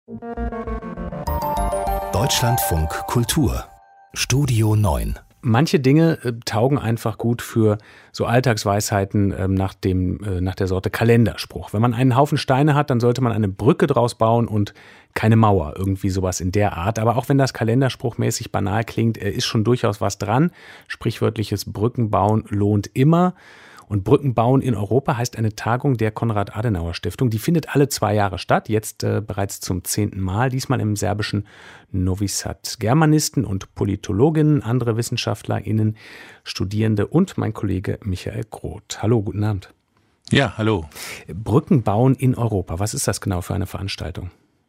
Deutschlandfunk Kultur Studio 9. Manche Dinge taugen einfach gut für so Alltagsweisheiten nach der Sorte Kalenderspruch. Wenn man einen Haufen Steine hat, dann sollte man eine Brücke draus bauen und keine Mauer, irgendwie sowas in der Art. Aber auch wenn das kalenderspruchmäßig banal klingt, ist schon durchaus was dran. Sprichwörtliches Brückenbauen lohnt immer. Und Brückenbauen in Europa heißt eine Tagung der Konrad-Adenauer-Stiftung. Die findet alle 2 Jahre statt, jetzt bereits zum 10. Mal, diesmal im serbischen Novi Sad. Germanisten und Politologinnen, andere WissenschaftlerInnen, Studierende und mein Kollege Michael Groth. Hallo, guten Abend. Ja, hallo. Brückenbauen in Europa, was ist das genau für eine Veranstaltung?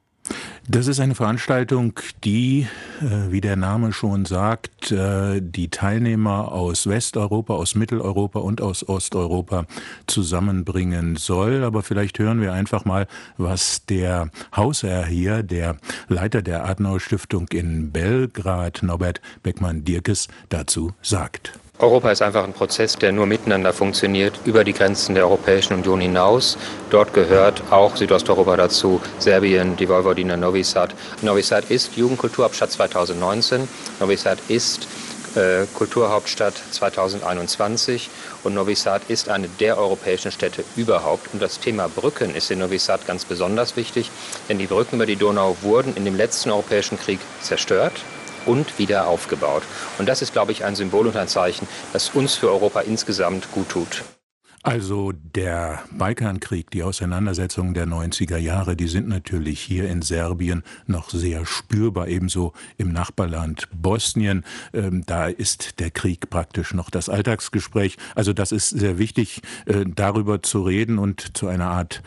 Das ist eine Veranstaltung, die, wie der Name schon sagt, die Teilnehmer aus Westeuropa, aus Mitteleuropa und aus Osteuropa zusammenbringen soll. Aber vielleicht hören wir einfach mal, was der Hausherr hier, der Leiter der Adenauer-Stiftung in Belgrad, Norbert Beckmann-Dierkes, dazu sagt. Europa ist einfach ein Prozess, der nur miteinander funktioniert, über die Grenzen der Europäischen Union hinaus. Dort gehört auch Südosteuropa dazu, Serbien, die Vojvodina, Novi Sad. Novi Sad ist Jugendkulturhauptstadt 2019. Novi Sad ist Kulturhauptstadt 2021 und Novi Sad ist eine der europäischen Städte überhaupt. Und das Thema Brücken ist in Novi Sad ganz besonders wichtig, denn die Brücken über die Donau wurden in dem letzten Europäischen Krieg zerstört und wieder aufgebaut. Und das ist, glaube ich, ein Symbol und ein Zeichen, das uns für Europa insgesamt gut tut. Also der Balkankrieg, die Auseinandersetzungen der 90er Jahre, die sind natürlich hier in Serbien noch sehr spürbar, ebenso im Nachbarland Bosnien. Da ist der Krieg praktisch noch das Alltagsgespräch. Also das ist sehr wichtig, darüber zu reden und zu einer Art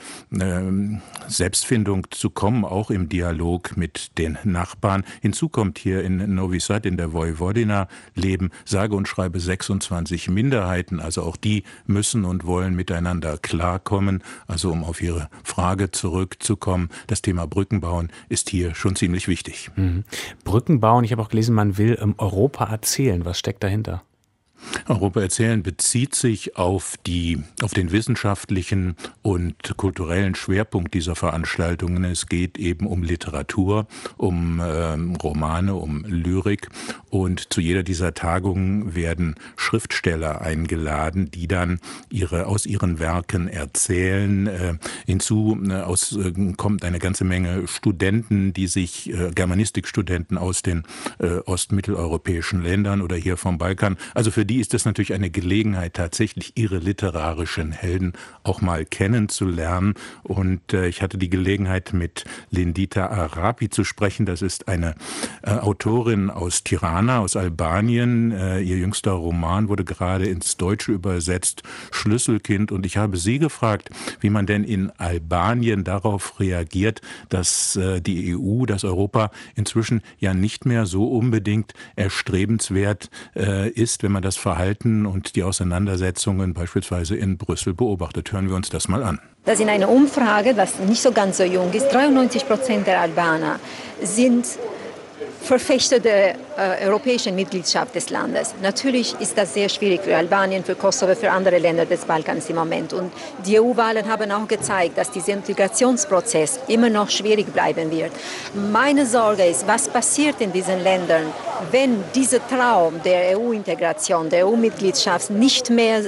Selbstfindung zu kommen, auch im Dialog mit den Nachbarn. Hinzu kommt hier in Novi Sad, in der Vojvodina, leben sage und schreibe 26 Minderheiten. Also auch die müssen und wollen miteinander klarkommen. Also um auf Ihre Frage zurückzukommen, das Thema Brückenbauen ist hier schon ziemlich wichtig. Brückenbauen, ich habe auch gelesen, man will Europa erzählen. Was steckt dahinter? Europa erzählen bezieht sich auf den wissenschaftlichen und kulturellen Schwerpunkt dieser Veranstaltungen. Es geht eben um Literatur, um Romane, um Lyrik. Und zu jeder dieser Tagungen werden Schriftsteller eingeladen, die dann aus ihren Werken erzählen. Hinzu kommt eine ganze Menge Studenten, die sich Germanistikstudenten aus den ostmitteleuropäischen Ländern oder hier vom Balkan, also für die ist es natürlich eine Gelegenheit, tatsächlich ihre literarischen Helden auch mal kennenzulernen. Und ich hatte die Gelegenheit, mit Lindita Arapi zu sprechen. Das ist eine Autorin aus Tirana, aus Albanien. Ihr jüngster Roman wurde gerade ins Deutsche übersetzt, Schlüsselkind. Und ich habe sie gefragt, wie man denn in Albanien darauf reagiert, dass die EU, dass Europa inzwischen ja nicht mehr so unbedingt erstrebenswert ist, wenn man das Verhalten und die Auseinandersetzungen beispielsweise in Brüssel beobachtet. Hören wir uns das mal an. Das in einer Umfrage, was nicht so ganz so jung ist, 93% der Albaner sind Verfechter der europäischen Mitgliedschaft des Landes. Natürlich ist das sehr schwierig für Albanien, für Kosovo, für andere Länder des Balkans im Moment. Und die EU-Wahlen haben auch gezeigt, dass dieser Integrationsprozess immer noch schwierig bleiben wird. Meine Sorge ist, was passiert in diesen Ländern, wenn dieser Traum der EU-Integration, der EU-Mitgliedschaft nicht mehr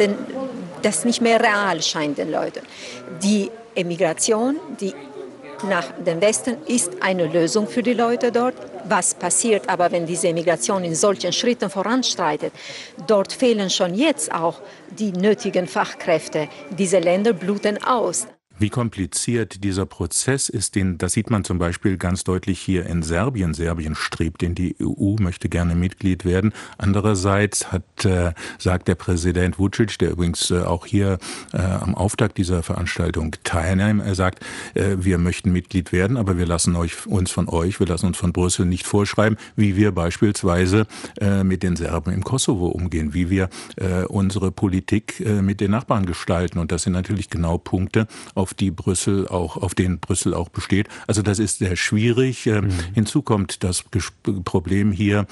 real scheint den Leuten. Die Emigration, die nach dem Westen ist eine Lösung für die Leute dort. Was passiert aber, wenn diese Migration in solchen Schritten voranschreitet? Dort fehlen schon jetzt auch die nötigen Fachkräfte. Diese Länder bluten aus. Wie kompliziert dieser Prozess ist, das sieht man zum Beispiel ganz deutlich hier in Serbien. Serbien strebt in die EU, möchte gerne Mitglied werden. Andererseits sagt der Präsident Vučić, der übrigens auch hier am Auftakt dieser Veranstaltung teilnimmt, er sagt, wir möchten Mitglied werden, aber wir lassen uns von Brüssel nicht vorschreiben, wie wir beispielsweise mit den Serben im Kosovo umgehen, wie wir unsere Politik mit den Nachbarn gestalten. Und das sind natürlich genau Punkte, auf auf denen Brüssel auch besteht. Also das ist sehr schwierig. Hinzu kommt das Problem hier,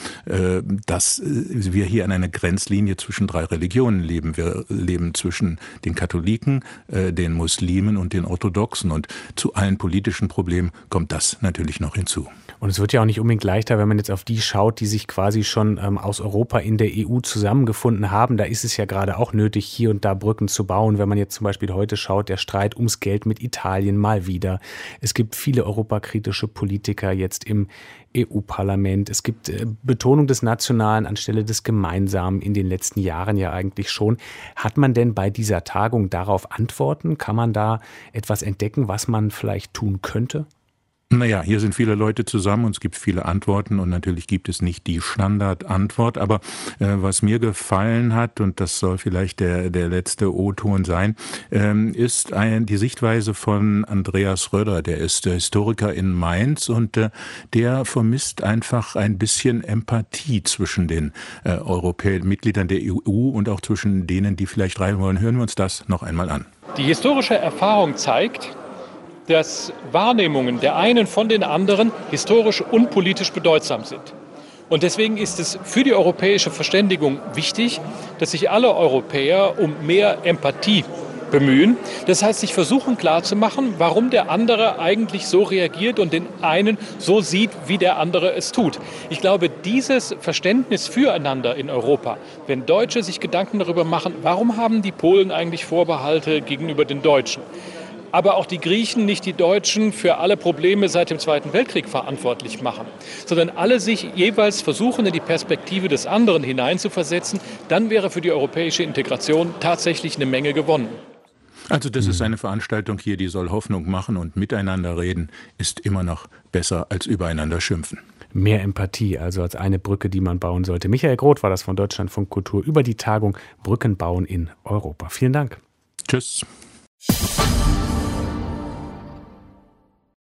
dass wir hier an einer Grenzlinie zwischen 3 Religionen leben. Wir leben zwischen den Katholiken, den Muslimen und den Orthodoxen. Und zu allen politischen Problemen kommt das natürlich noch hinzu. Und es wird ja auch nicht unbedingt leichter, wenn man jetzt auf die schaut, die sich quasi schon aus Europa in der EU zusammengefunden haben. Da ist es ja gerade auch nötig, hier und da Brücken zu bauen. Wenn man jetzt zum Beispiel heute schaut, der Streit ums Geld mit Italien mal wieder. Es gibt viele europakritische Politiker jetzt im EU-Parlament. Es gibt Betonung des Nationalen anstelle des Gemeinsamen in den letzten Jahren ja eigentlich schon. Hat man denn bei dieser Tagung darauf Antworten? Kann man da etwas entdecken, was man vielleicht tun könnte? Naja, hier sind viele Leute zusammen und es gibt viele Antworten und natürlich gibt es nicht die Standardantwort, aber was mir gefallen hat, und das soll vielleicht der letzte O-Ton sein, ist die Sichtweise von Andreas Röder, der ist Historiker in Mainz und der vermisst einfach ein bisschen Empathie zwischen den Mitgliedern der EU und auch zwischen denen, die vielleicht rein wollen. Hören wir uns das noch einmal an. Die historische Erfahrung zeigt, dass Wahrnehmungen der einen von den anderen historisch und politisch bedeutsam sind. Und deswegen ist es für die europäische Verständigung wichtig, dass sich alle Europäer um mehr Empathie bemühen. Das heißt, sich versuchen klarzumachen, warum der andere eigentlich so reagiert und den einen so sieht, wie der andere es tut. Ich glaube, dieses Verständnis füreinander in Europa, wenn Deutsche sich Gedanken darüber machen, warum haben die Polen eigentlich Vorbehalte gegenüber den Deutschen? Aber auch die Griechen, nicht die Deutschen, für alle Probleme seit dem Zweiten Weltkrieg verantwortlich machen, sondern alle sich jeweils versuchen, in die Perspektive des anderen hineinzuversetzen, dann wäre für die europäische Integration tatsächlich eine Menge gewonnen. Also das ist eine Veranstaltung hier, die soll Hoffnung machen, und miteinander reden ist immer noch besser als übereinander schimpfen. Mehr Empathie, also als eine Brücke, die man bauen sollte. Michael Groth war das von Deutschlandfunk Kultur über die Tagung Brücken bauen in Europa. Vielen Dank. Tschüss.